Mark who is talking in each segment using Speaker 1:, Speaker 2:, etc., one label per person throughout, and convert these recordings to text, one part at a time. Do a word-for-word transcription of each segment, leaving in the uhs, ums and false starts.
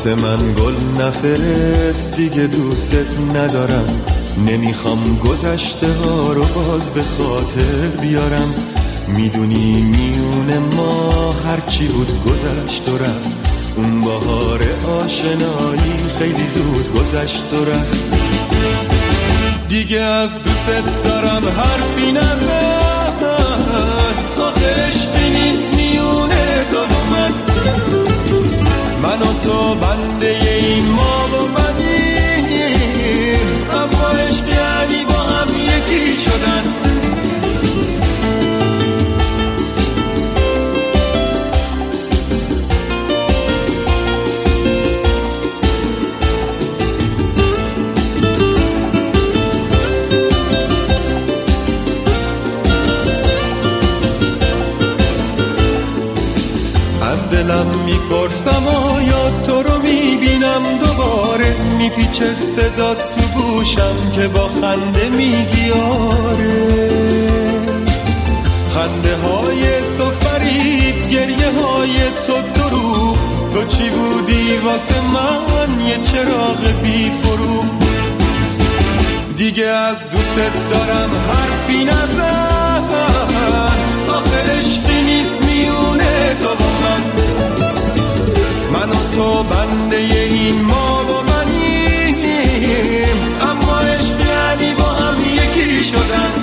Speaker 1: واسه من گل نفرست دیگه دوست ندارم، نمیخوام گذشته ها رو باز به خاطر بیارم. میدونی میونه ما هرچی بود گذشت و رفت، اون بهار آشنایی خیلی زود گذشت و رفت. دیگه از دوست دارم حرفی نزن، آخه عشقی نیست میونه تو و من. من و تو بنده این ما و منیم، اما عشق یعنی با هم یکی شدن. از دلم میپرسم آیا تو رو میبینم دوباره، میپیچه صدا تو گوشم که با خنده میگی آره. خنده های تو فریب، گریه های تو دروغ، تو چی بودی واسه من یه چراغ بی فروغ. دیگه از دوست دارم حرفی نزن، آخه عشقی نیست میونه تو و من. من و تو بنده این ما و منیم، اما عشق یعنی با هم یکی شدن.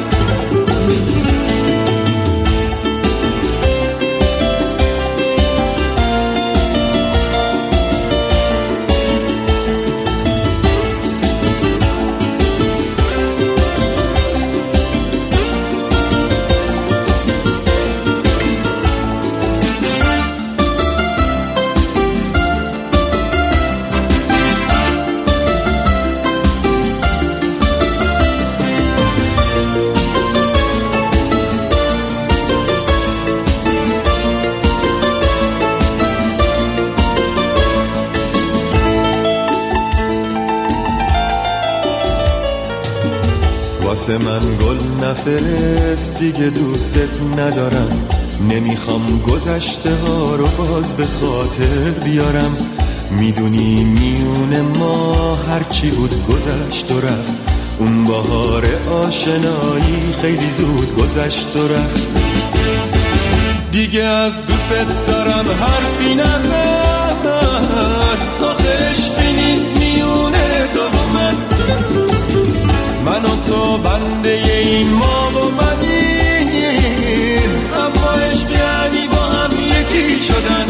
Speaker 1: واسه من گل نفرست دیگه دوست ندارم، نمیخوام گذشته ها رو باز به خاطر بیارم. میدونی میونه ما هرچی بود گذشت و رفت، اون بهار آشنایی خیلی زود گذشت و رفت. دیگه از دوست دارم حرفی نزن، آخه عشقی نیست میونه تو و من. من و تو بنده این ما و منیم، اما عشق یعنی با هم یکی شدن.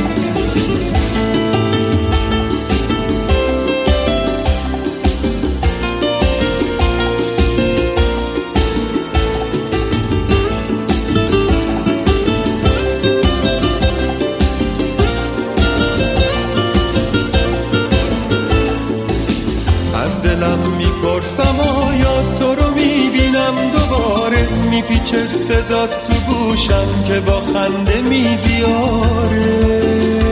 Speaker 1: از دلم میپرسم آیا تو رو میبینم دوباره، میپیچه صدا تو گوشم که با خنده میگی آره.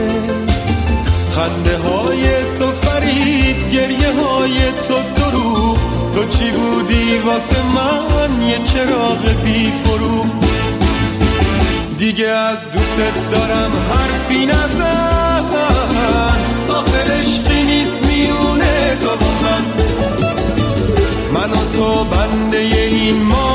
Speaker 1: خنده های تو فریب، گریه های تو دروغ، تو چی بودی واسه من یه چراغ بی فروغ. دیگه از دوست دارم حرفی نزن، آخه عشقی نیست میونه تو و من. من و تو بنده این ما